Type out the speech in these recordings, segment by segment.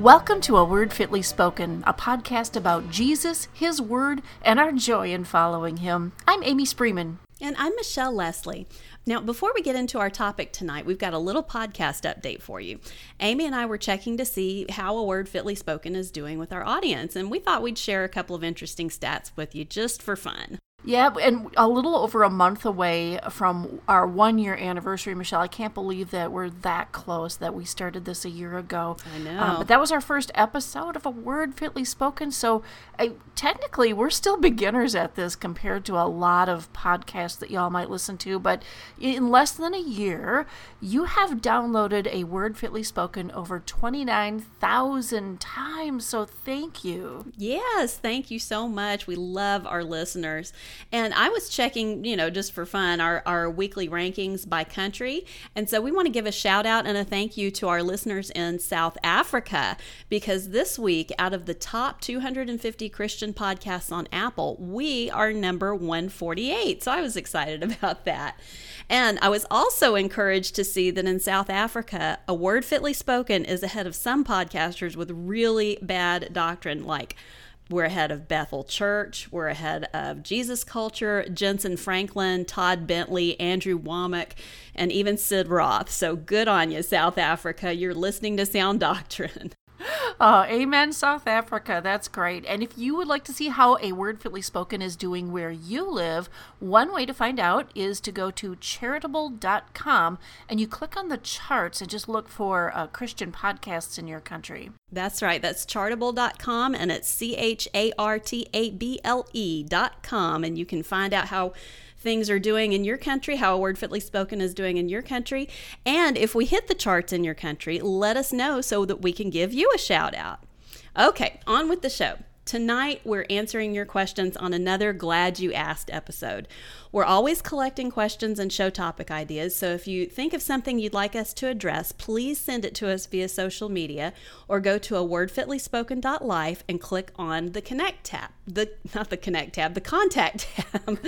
Welcome to A Word Fitly Spoken, a podcast about Jesus, His Word, and our joy in following Him. I'm Amy Spreeman. And I'm Michelle Leslie. Now, before we get into our topic tonight, we've got a little podcast update for you. Amy and I were checking to see how A Word Fitly Spoken is doing with our audience, and we thought we'd share a couple of interesting stats with you just for fun. Yeah, and a little over a month away from our 1-year anniversary, Michelle. I can't believe that we're that close, that we started this a year ago. I know. But that was our first episode of A Word Fitly Spoken, so technically we're still beginners at this compared to a lot of podcasts that y'all might listen to, but in less than a year, you have downloaded A Word Fitly Spoken over 29,000 times, so thank you. Yes, thank you so much. We love our listeners. And I was checking, just for fun, our weekly rankings by country. And so we want to give a shout out and a thank you to our listeners in South Africa, because this week, out of the top 250 Christian podcasts on Apple, we are number 148. So I was excited about that. And I was also encouraged to see that in South Africa, A Word Fitly Spoken is ahead of some podcasters with really bad doctrine, like we're ahead of Bethel Church. We're ahead of Jesus Culture, Jensen Franklin, Todd Bentley, Andrew Womack, and even Sid Roth. So good on you, South Africa. You're listening to sound doctrine. Amen, South Africa. That's great. And if you would like to see how A Word Fitly Spoken is doing where you live, one way to find out is to go to charitable.com and you click on the charts and just look for Christian podcasts in your country. That's right. That's chartable.com, and it's CHARTABLE.com. And you can find out how things are doing in your country, how A Word Fitly Spoken is doing in your country. And if we hit the charts in your country, let us know so that we can give you a shout out. Okay, on with the show. Tonight, we're answering your questions on another Glad You Asked episode. We're always collecting questions and show topic ideas, so if you think of something you'd like us to address, please send it to us via social media or go to awordfitlyspoken.life and click on the Connect tab. The Contact tab.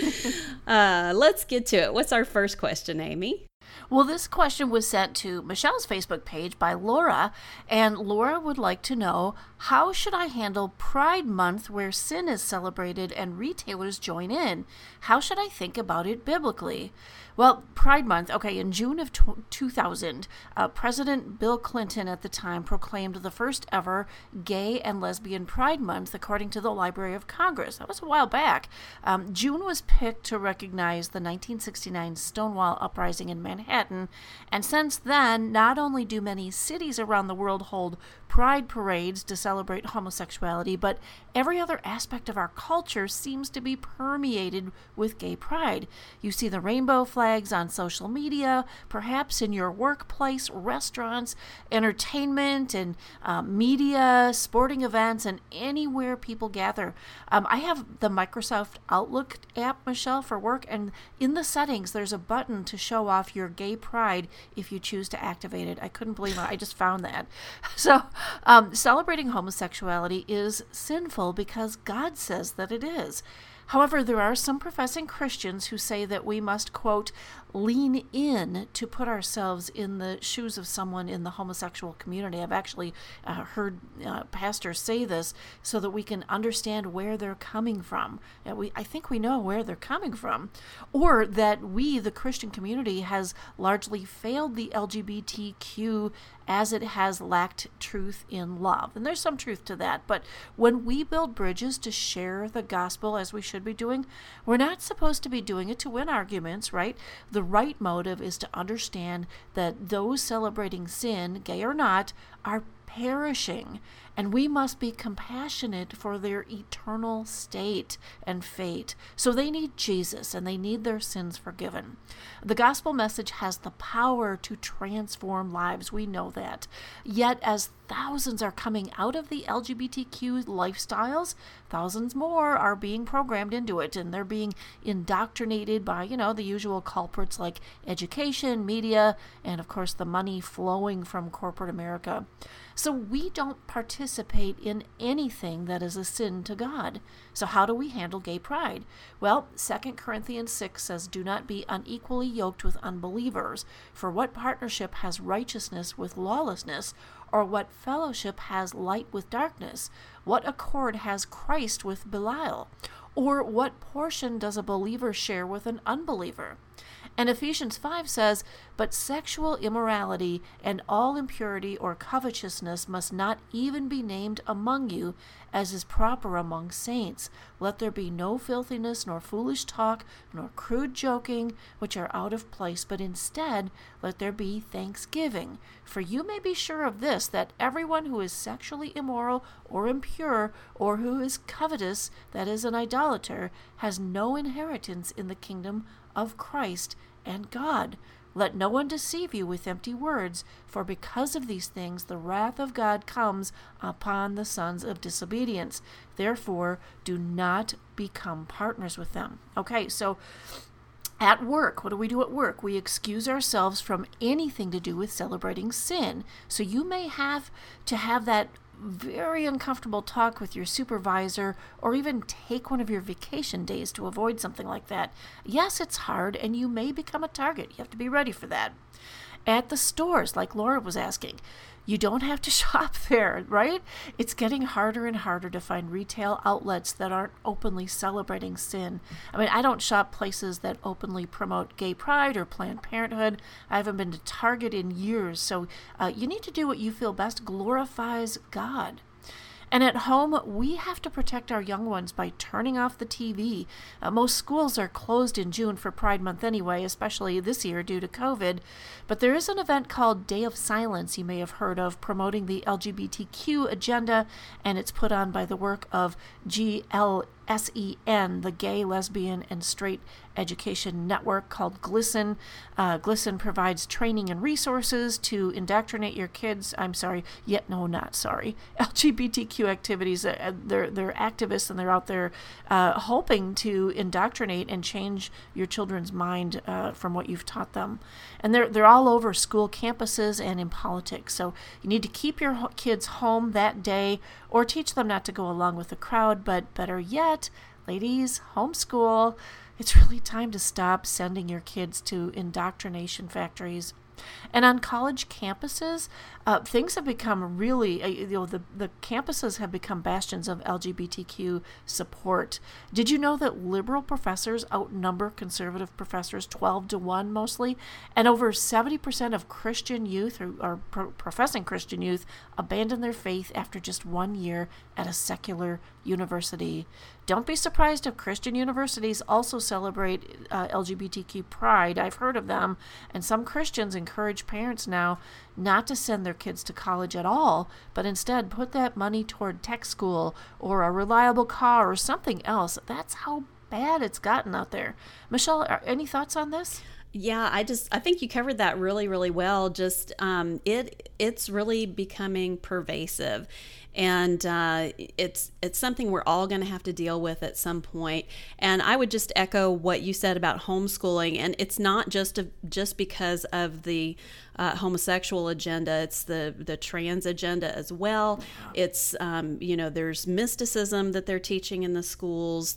Let's get to it. What's our first question, Amy? Well, this question was sent to Michelle's Facebook page by Laura, and Laura would like to know, how should I handle Pride Month where sin is celebrated and retailers join in? How should I think about it biblically? Well, Pride Month, in June of 2000, President Bill Clinton at the time proclaimed the first ever Gay and Lesbian Pride Month, according to the Library of Congress. That was a while back. June was picked to recognize the 1969 Stonewall Uprising in Manhattan, and since then, not only do many cities around the world hold pride parades to celebrate homosexuality, but every other aspect of our culture seems to be permeated with gay pride. You see the rainbow flags on social media, perhaps in your workplace, restaurants, entertainment, and media, sporting events, and anywhere people gather. I have the Microsoft Outlook app, Michelle, for work, and in the settings, there's a button to show off your gay pride if you choose to activate it. I couldn't believe it. I just found that. So, celebrating homosexuality is sinful because God says that it is. However, there are some professing Christians who say that we must, quote, lean in to put ourselves in the shoes of someone in the homosexual community. I've actually heard pastors say this so that we can understand where they're coming from. I think we know where they're coming from. Or that we, the Christian community, has largely failed the LGBTQ as it has lacked truth in love. And there's some truth to that. But when we build bridges to share the gospel as we should be doing, we're not supposed to be doing it to win arguments, right? The right motive is to understand that those celebrating sin, gay or not, are perishing, and we must be compassionate for their eternal state and fate. So they need Jesus, and they need their sins forgiven. The gospel message has the power to transform lives. We know that. Yet, as thousands are coming out of the LGBTQ lifestyles, thousands more are being programmed into it, and they're being indoctrinated by, the usual culprits like education, media, and of course the money flowing from corporate America. So we don't participate participate in anything that is a sin to God. So how do we handle gay pride? Well, 2 Corinthians 6 says, "Do not be unequally yoked with unbelievers. For what partnership has righteousness with lawlessness? Or what fellowship has light with darkness? What accord has Christ with Belial? Or what portion does a believer share with an unbeliever?" And Ephesians 5 says, "But sexual immorality and all impurity or covetousness must not even be named among you, as is proper among saints. Let there be no filthiness, nor foolish talk, nor crude joking, which are out of place, but instead let there be thanksgiving. For you may be sure of this, that everyone who is sexually immoral or impure, or who is covetous, that is, an idolater, has no inheritance in the kingdom of Christ and God. Let no one deceive you with empty words, for because of these things the wrath of God comes upon the sons of disobedience. Therefore, do not become partners with them." Okay, so at work, what do we do at work? We excuse ourselves from anything to do with celebrating sin. So you may have to have that very uncomfortable talk with your supervisor, or even take one of your vacation days to avoid something like that. Yes, it's hard, and you may become a target. You have to be ready for that. At the stores, like Laura was asking, you don't have to shop there, right? It's getting harder and harder to find retail outlets that aren't openly celebrating sin. I mean, I don't shop places that openly promote gay pride or Planned Parenthood. I haven't been to Target in years, so you need to do what you feel best glorifies God. And at home, we have to protect our young ones by turning off the TV. Most schools are closed in June for Pride Month anyway, especially this year due to COVID. But there is an event called Day of Silence you may have heard of, promoting the LGBTQ agenda, and it's put on by the work of GLSEN, the Gay, Lesbian, and Straight Education Network, called GLSEN. GLSEN provides training and resources to indoctrinate your kids. LGBTQ activities. They're activists, and they're out there hoping to indoctrinate and change your children's mind from what you've taught them. And they're all over school campuses and in politics. So you need to keep your kids home that day, or teach them not to go along with the crowd. But better yet, ladies, homeschool. It's really time to stop sending your kids to indoctrination factories. And on college campuses, things have become really, the campuses have become bastions of LGBTQ support. Did you know that liberal professors outnumber conservative professors 12-1 mostly? And over 70% of Christian youth, or professing Christian youth, abandon their faith after just 1 year at a secular university. Don't be surprised if Christian universities also celebrate LGBTQ pride. I've heard of them, and some Christians encourage parents now not to send their kids to college at all, but instead put that money toward tech school or a reliable car or something else. That's how bad it's gotten out there. Michelle, any thoughts on this? Yeah, I think you covered that really, really well. Just it's really becoming pervasive, and it's something we're all going to have to deal with at some point. And I would just echo what you said about homeschooling, and it's not just because of the homosexual agenda; it's the trans agenda as well. It's there's mysticism that they're teaching in the schools.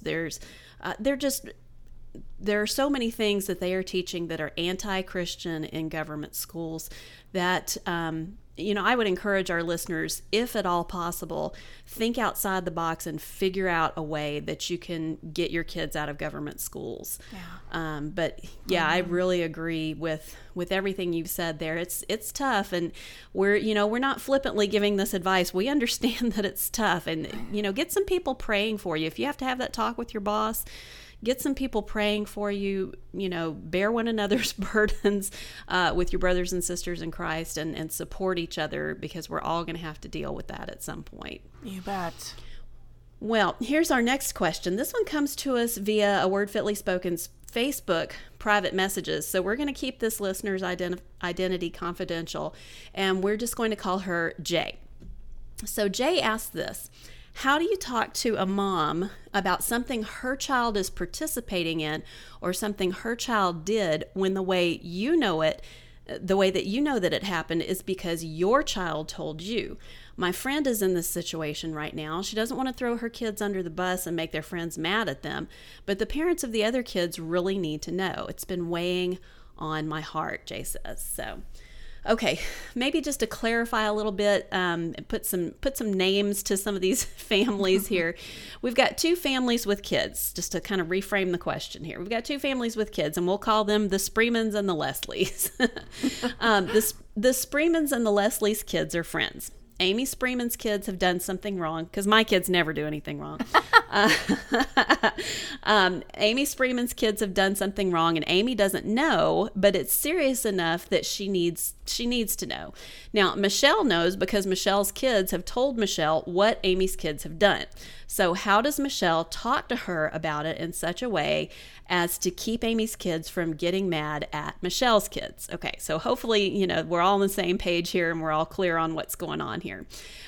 There are so many things that they are teaching that are anti-Christian in government schools that, I would encourage our listeners, if at all possible, think outside the box and figure out a way that you can get your kids out of government schools. Yeah. I really agree with everything you've said there. It's tough, and we're not flippantly giving this advice. We understand that it's tough, and get some people praying for you. If you have to have that talk with your boss, get some people praying for you, bear one another's burdens with your brothers and sisters in Christ, and support each other, because we're all going to have to deal with that at some point. You bet. Well, here's our next question. This one comes to us via A Word Fitly Spoken's Facebook private messages. So we're going to keep this listener's identity confidential, and we're just going to call her Jay. So Jay asked this: how do you talk to a mom about something her child is participating in, or something her child did, when the way you know it, the way that you know that it happened is because your child told you. My friend is in this situation right now. She doesn't want to throw her kids under the bus and make their friends mad at them, but the parents of the other kids really need to know. It's been weighing on my heart, Jay says. So, okay, maybe just to clarify a little bit, and put some names to some of these families here. We've got two families with kids, just to kind of reframe the question here. We've got two families with kids, and we'll call them the Spreemans and the Leslies. The Spreemans and the Leslies' kids are friends. Amy Spreeman's kids have done something wrong, because my kids never do anything wrong. Amy Spreeman's kids have done something wrong, and Amy doesn't know, but it's serious enough that she needs to know. Now, Michelle knows because Michelle's kids have told Michelle what Amy's kids have done. So how does Michelle talk to her about it in such a way as to keep Amy's kids from getting mad at Michelle's kids? Okay, so hopefully, we're all on the same page here and we're all clear on what's going on here.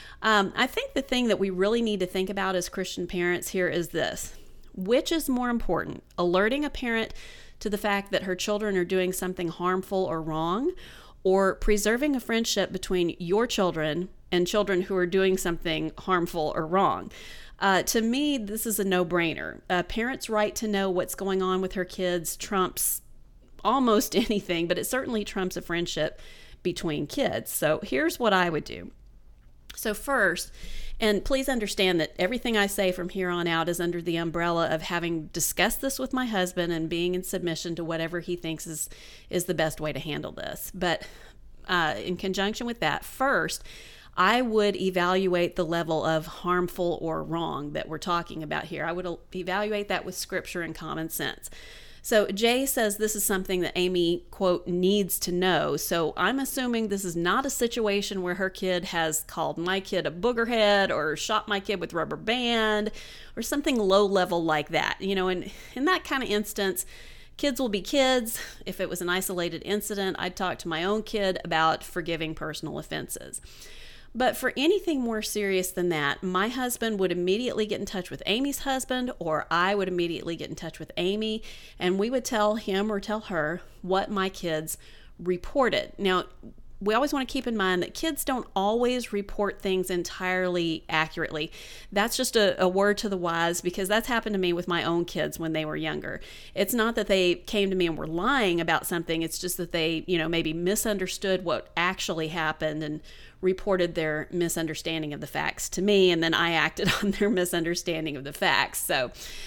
I think the thing that we really need to think about as Christian parents here is this. Which is more important, alerting a parent to the fact that her children are doing something harmful or wrong, or preserving a friendship between your children and children who are doing something harmful or wrong? To me, this is a no-brainer. A parent's right to know what's going on with her kids trumps almost anything, but it certainly trumps a friendship between kids. So here's what I would do. So first, and please understand that everything I say from here on out is under the umbrella of having discussed this with my husband and being in submission to whatever he thinks is the best way to handle this. But in conjunction with that, first, I would evaluate the level of harmful or wrong that we're talking about here. I would evaluate that with scripture and common sense. So Jay says this is something that Amy, quote, needs to know. So I'm assuming this is not a situation where her kid has called my kid a boogerhead or shot my kid with rubber band or something low level like that. And in that kind of instance, kids will be kids. If it was an isolated incident, I'd talk to my own kid about forgiving personal offenses. But for anything more serious than that, my husband would immediately get in touch with Amy's husband, or I would immediately get in touch with Amy, and we would tell him or tell her what my kids reported. Now, we always want to keep in mind that kids don't always report things entirely accurately. That's just a word to the wise, because that's happened to me with my own kids when they were younger. It's not that they came to me and were lying about something. It's just that they, maybe misunderstood what actually happened and reported their misunderstanding of the facts to me, and then I acted on their misunderstanding of the facts. So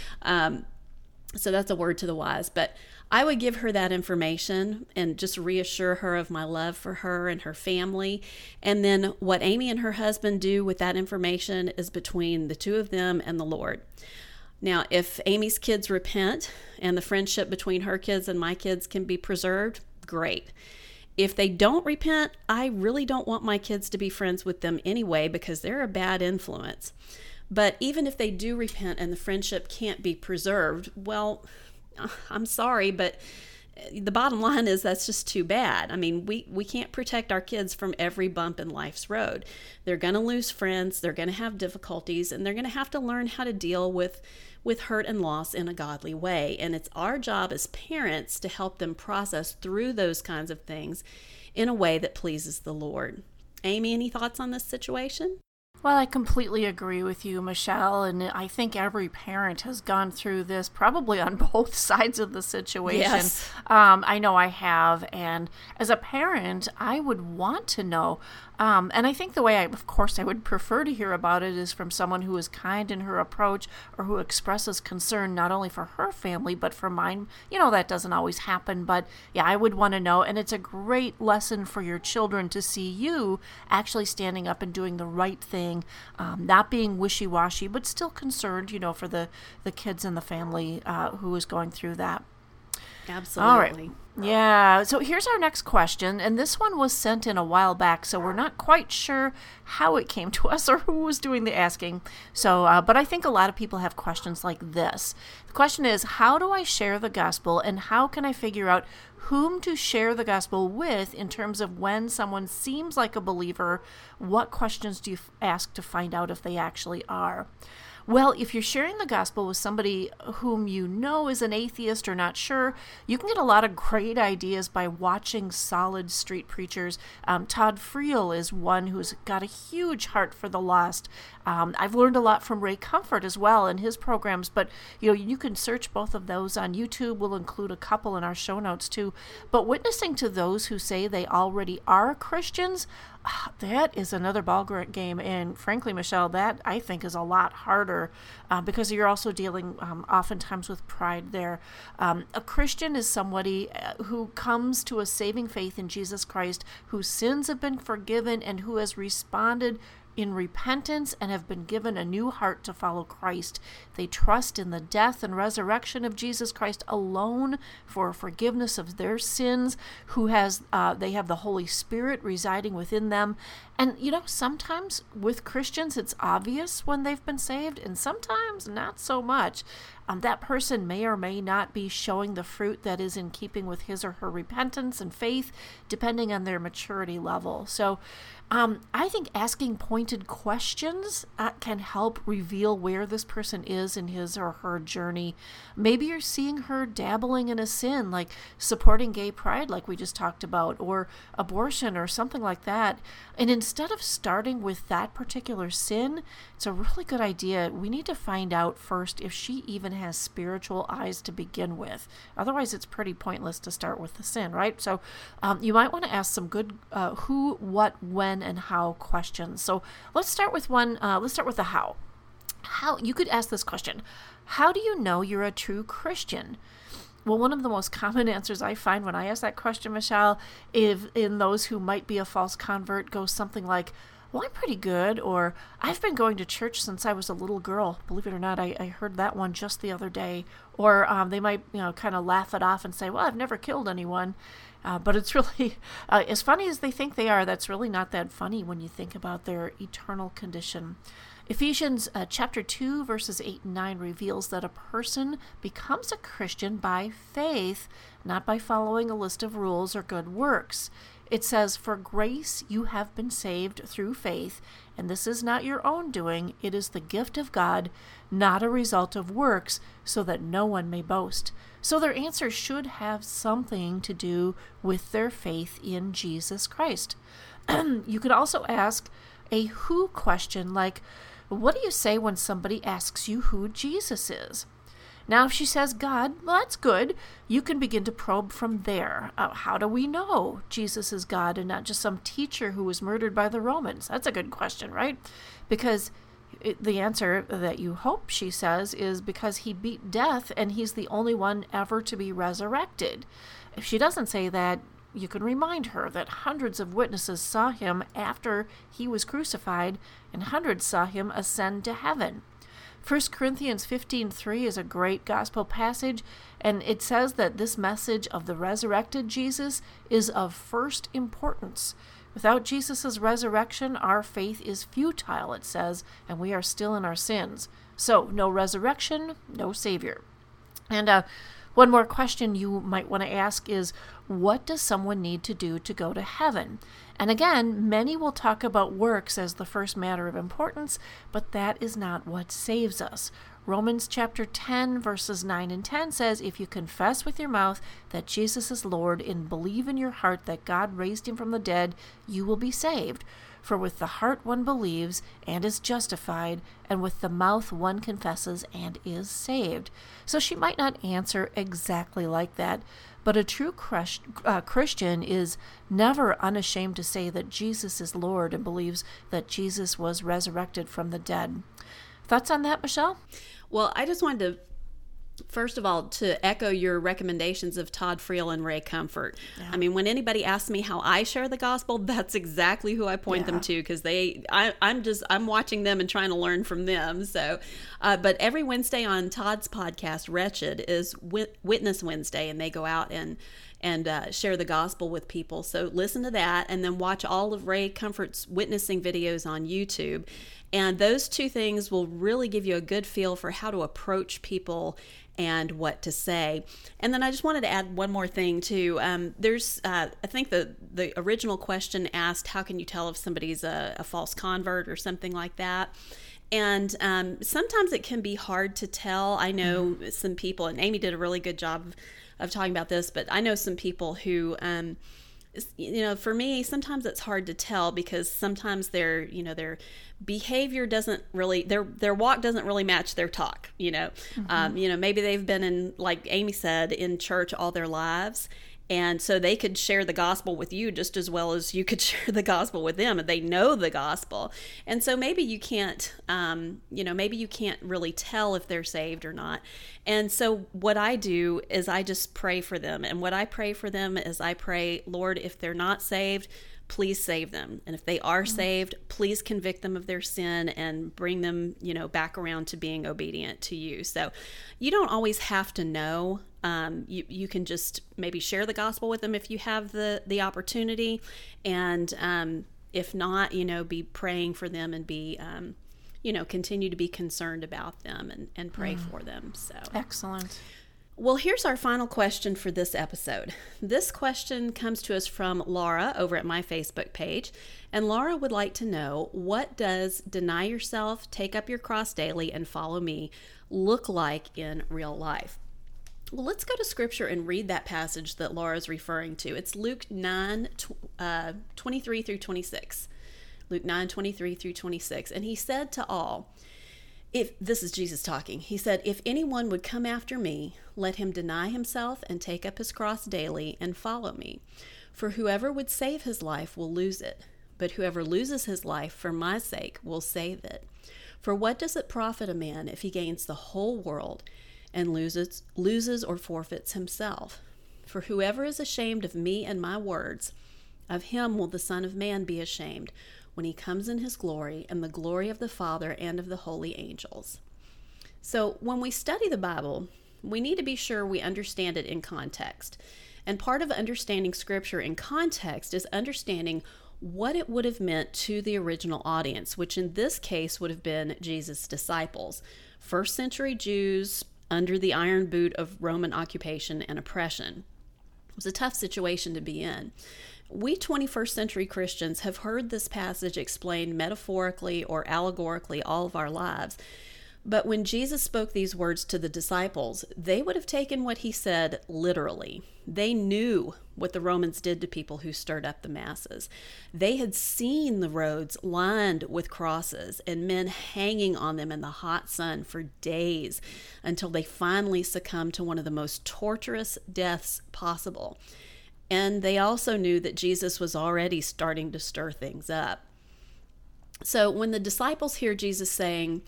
that's a word to the wise. But I would give her that information and just reassure her of my love for her and her family. And then what Amy and her husband do with that information is between the two of them and the Lord. Now, if Amy's kids repent and the friendship between her kids and my kids can be preserved, great. If they don't repent, I really don't want my kids to be friends with them anyway, because they're a bad influence. But even if they do repent and the friendship can't be preserved, well, I'm sorry, but the bottom line is that's just too bad. I mean, we can't protect our kids from every bump in life's road. They're going to lose friends, they're going to have difficulties, and they're going to have to learn how to deal with hurt and loss in a godly way. And it's our job as parents to help them process through those kinds of things in a way that pleases the Lord. Amy, any thoughts on this situation? Well, I completely agree with you, Michelle, and I think every parent has gone through this, probably on both sides of the situation. Yes. I know I have, and as a parent, I would want to know. And I think the way of course I would prefer to hear about it is from someone who is kind in her approach, or who expresses concern not only for her family, but for mine. That doesn't always happen, but yeah, I would want to know. And it's a great lesson for your children to see you actually standing up and doing the right thing, not being wishy-washy, but still concerned, for the kids and the family who is going through that. Absolutely. All right. Yeah. So here's our next question, and this one was sent in a while back, so we're not quite sure how it came to us or who was doing the asking. So, but I think a lot of people have questions like this. The question is, how do I share the gospel, and how can I figure out whom to share the gospel with in terms of when someone seems like a believer? What questions do you ask to find out if they actually are? Well, if you're sharing the gospel with somebody whom you know is an atheist or not sure, you can get a lot of great ideas by watching solid street preachers. Todd Friel is one who's got a huge heart for the lost. I've learned a lot from Ray Comfort as well in his programs, but you can search both of those on YouTube. We'll include a couple in our show notes too. But witnessing to those who say they already are Christians, that is another ball game. And frankly, Michelle, that I think is a lot harder because you're also dealing oftentimes with pride there. A Christian is somebody who comes to a saving faith in Jesus Christ, whose sins have been forgiven and who has responded in repentance and have been given a new heart to follow Christ. They trust in the death and resurrection of Jesus Christ alone for forgiveness of their sins, they have the Holy Spirit residing within them. And, sometimes with Christians, it's obvious when they've been saved, and sometimes not so much. That person may or may not be showing the fruit that is in keeping with his or her repentance and faith, depending on their maturity level. So I think asking pointed questions can help reveal where this person is in his or her journey. Maybe you're seeing her dabbling in a sin, like supporting gay pride, like we just talked about, or abortion or something like that. And instead of starting with that particular sin, it's a really good idea. We need to find out first if she even has spiritual eyes to begin with. Otherwise, it's pretty pointless to start with the sin, right? So you might want to ask some good who, what, when, and how questions. So let's start with one. Let's start with the how. How you could ask this question: how do you know you're a true Christian? Well, one of the most common answers I find when I ask that question, Michelle, in those who might be a false convert, goes something like, well, I'm pretty good, or I've been going to church since I was a little girl. Believe it or not, I heard that one just the other day. Or they might, kind of laugh it off and say, well, I've never killed anyone. But it's really, as funny as they think they are, that's really not that funny when you think about their eternal condition. Ephesians chapter 2, verses 8 and 9 reveals that a person becomes a Christian by faith, not by following a list of rules or good works. It says, for grace you have been saved through faith, and this is not your own doing. It is the gift of God, not a result of works, so that no one may boast. So their answer should have something to do with their faith in Jesus Christ. You could also ask a who question, like, what do you say when somebody asks you who Jesus is? Now, if she says God, well, that's good. You can begin to probe from there. How do we know Jesus is God and not just some teacher who was murdered by the Romans? That's a good question, right? Because the answer that you hope she says is because he beat death and he's the only one ever to be resurrected. If she doesn't say that, you can remind her that hundreds of witnesses saw him after he was crucified, and hundreds saw him ascend to heaven. 1 Corinthians 15:3 is a great gospel passage, and it says that this message of the resurrected Jesus is of first importance. Without Jesus' resurrection, our faith is futile, it says, and we are still in our sins. So, no resurrection, no Savior. And one more question you might want to ask is, what does someone need to do to go to heaven? And again, many will talk about works as the first matter of importance, but that is not what saves us. Romans chapter 10, verses 9 and 10 says, if you confess with your mouth that Jesus is Lord and believe in your heart that God raised him from the dead, you will be saved. For with the heart one believes and is justified, and with the mouth one confesses and is saved. So she might not answer exactly like that, but a true Christian is never unashamed to say that Jesus is Lord and believes that Jesus was resurrected from the dead. Thoughts on that, Michelle? Well, I just wanted to, first of all, to echo your recommendations of Todd Friel and Ray Comfort. Yeah. I mean, when anybody asks me how I share the gospel, that's exactly who I point them to, because I'm watching them and trying to learn from them. So, but every Wednesday on Todd's podcast, Wretched, is Witness Wednesday, and they go out and share the gospel with people. So listen to that, and then watch all of Ray Comfort's witnessing videos on YouTube. And those two things will really give you a good feel for how to approach people and what to say. And then I just wanted to add one more thing too. There's, I think the original question asked, how can you tell if somebody's a false convert or something like that? And sometimes it can be hard to tell. I know some people, and Amy did a really good job of talking about this, but I know some people who, for me, sometimes it's hard to tell because sometimes their behavior doesn't really, their walk doesn't really match their talk. Maybe they've been in, like Amy said, in church all their lives. And so they could share the gospel with you just as well as you could share the gospel with them, and they know the gospel. And so maybe you can't, maybe you can't really tell if they're saved or not. And so what I do is I just pray for them. And what I pray for them is I pray, Lord, if they're not saved, please save them. And if they are saved, please convict them of their sin and bring them, back around to being obedient to you. So you don't always have to know. You can just maybe share the gospel with them if you have the opportunity. And if not, be praying for them and be, continue to be concerned about them and pray for them. So excellent. Well, here's our final question for this episode. This question comes to us from Laura over at my Facebook page. And Laura would like to know, what does deny yourself, take up your cross daily, and follow me look like in real life? Well, let's go to Scripture and read that passage that Laura is referring to. It's Luke 9, 23 through 26. Luke 9, 23 through 26. And he said to all, this is Jesus talking. He said, if anyone would come after me, let him deny himself and take up his cross daily and follow me. For whoever would save his life will lose it, but whoever loses his life for my sake will save it. For what does it profit a man if he gains the whole world and loses or forfeits himself? For whoever is ashamed of me and my words, of him will the Son of Man be ashamed when he comes in his glory and the glory of the Father and of the holy angels. So when we study the Bible, we need to be sure we understand it in context. And part of understanding Scripture in context is understanding what it would have meant to the original audience, which in this case would have been Jesus' disciples, first century Jews under the iron boot of Roman occupation and oppression. It was a tough situation to be in. We 21st century Christians have heard this passage explained metaphorically or allegorically all of our lives. But when Jesus spoke these words to the disciples, they would have taken what he said literally. They knew what the Romans did to people who stirred up the masses. They had seen the roads lined with crosses and men hanging on them in the hot sun for days until they finally succumbed to one of the most torturous deaths possible. And they also knew that Jesus was already starting to stir things up. So when the disciples hear Jesus saying,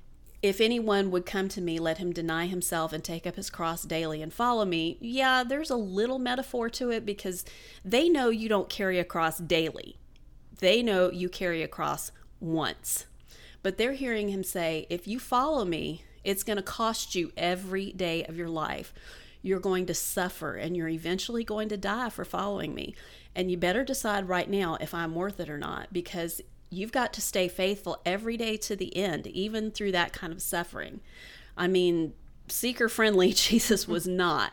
if anyone would come to me, let him deny himself and take up his cross daily and follow me, yeah, there's a little metaphor to it because they know you don't carry a cross daily. They know you carry a cross once. But they're hearing him say, if you follow me, it's going to cost you every day of your life. You're going to suffer and you're eventually going to die for following me. And you better decide right now if I'm worth it or not, because you've got to stay faithful every day to the end, even through that kind of suffering. I mean, seeker-friendly Jesus was not.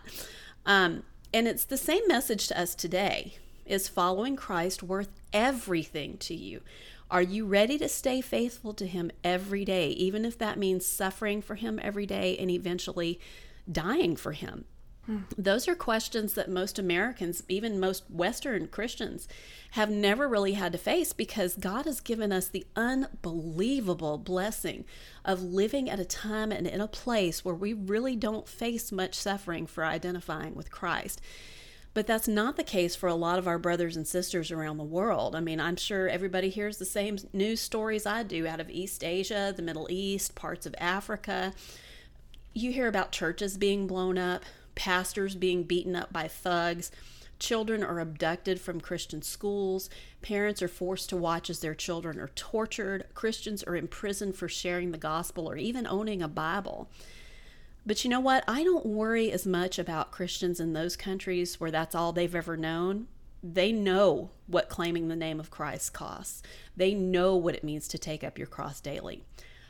And it's the same message to us today. Is following Christ worth everything to you? Are you ready to stay faithful to him every day, even if that means suffering for him every day and eventually dying for him? Those are questions that most Americans, even most Western Christians, have never really had to face because God has given us the unbelievable blessing of living at a time and in a place where we really don't face much suffering for identifying with Christ. But that's not the case for a lot of our brothers and sisters around the world. I mean, I'm sure everybody hears the same news stories I do out of East Asia, the Middle East, parts of Africa. You hear about churches being blown up, pastors being beaten up by thugs, children are abducted from Christian schools, parents are forced to watch as their children are tortured, Christians are imprisoned for sharing the gospel or even owning a Bible. But you know what? I don't worry as much about Christians in those countries where that's all they've ever known. They know what claiming the name of Christ costs. They know what it means to take up your cross daily.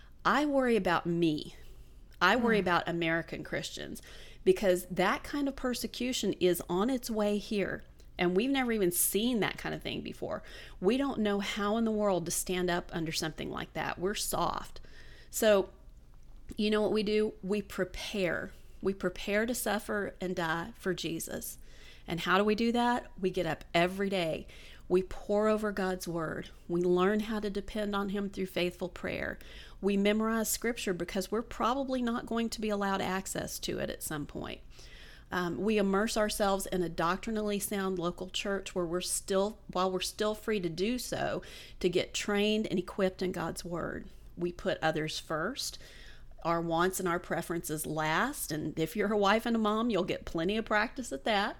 I worry about me. I worry about American Christians, because that kind of persecution is on its way here. And we've never even seen that kind of thing before. We don't know how in the world to stand up under something like that. We're soft. So, you know what we do? We prepare. We prepare to suffer and die for Jesus. And how do we do that? We get up every day. We pore over God's word. We learn how to depend on him through faithful prayer. We memorize scripture because we're probably not going to be allowed access to it at some point. We immerse ourselves in a doctrinally sound local church while we're still free to do so, to get trained and equipped in God's word. We put others first, our wants and our preferences last. And if you're a wife and a mom, you'll get plenty of practice at that.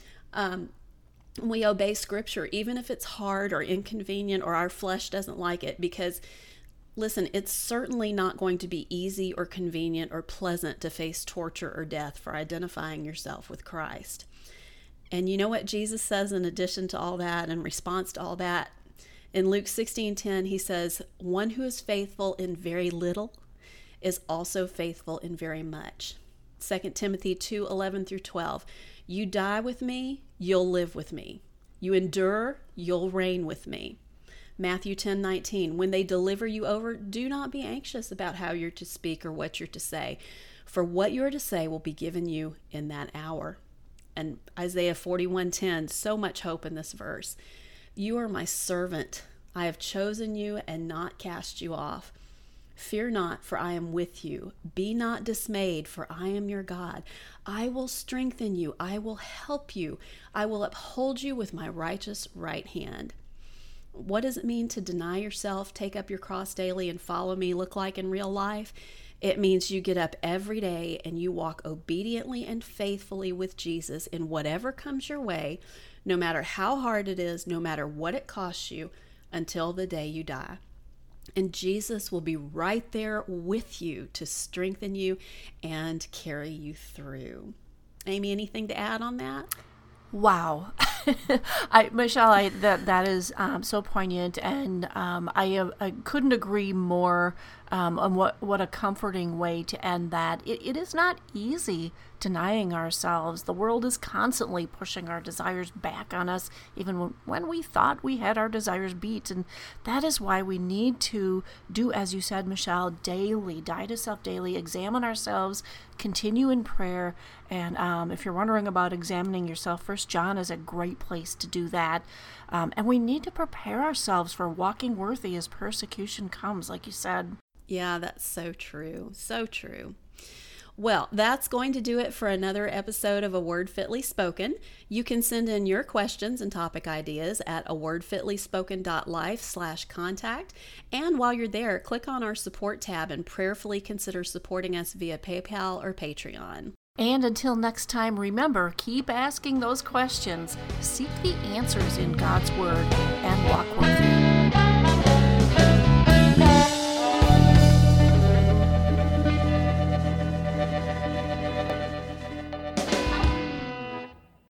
We obey scripture, even if it's hard or inconvenient or our flesh doesn't like it, because listen, it's certainly not going to be easy or convenient or pleasant to face torture or death for identifying yourself with Christ. And you know what Jesus says in addition to all that, in response to all that? In Luke 16:10, he says, "One who is faithful in very little is also faithful in very much." 2 Timothy 2:11 through 12. You die with me, you'll live with me. You endure, you'll reign with me. Matthew 10:19. When they deliver you over, do not be anxious about how you're to speak or what you're to say, for what you are to say will be given you in that hour. And Isaiah 41:10. So much hope in this verse. You are my servant. I have chosen you and not cast you off. Fear not, for I am with you. Be not dismayed, for I am your God. I will strengthen you. I will help you. I will uphold you with my righteous right hand. What does it mean to deny yourself, take up your cross daily, and follow me look like in real life? It means you get up every day and you walk obediently and faithfully with Jesus in whatever comes your way, no matter how hard it is, no matter what it costs you, until the day you die. And Jesus will be right there with you to strengthen you and carry you through. Amy, anything to add on that? Wow. Michelle, that is so poignant, and I couldn't agree more on what a comforting way to end that. It is not easy denying ourselves. The world is constantly pushing our desires back on us, even when we thought we had our desires beat. And that is why we need to do, as you said, Michelle, daily, die to self daily, examine ourselves, continue in prayer. And if you're wondering about examining yourself, 1 John is a great place to do that. And we need to prepare ourselves for walking worthy as persecution comes, like you said. Yeah, that's so true. So true. Well, that's going to do it for another episode of A Word Fitly Spoken. You can send in your questions and topic ideas at awordfitlyspoken.life/contact. And while you're there, click on our support tab and prayerfully consider supporting us via PayPal or Patreon. And until next time, remember, keep asking those questions, seek the answers in God's Word, and walk worthy.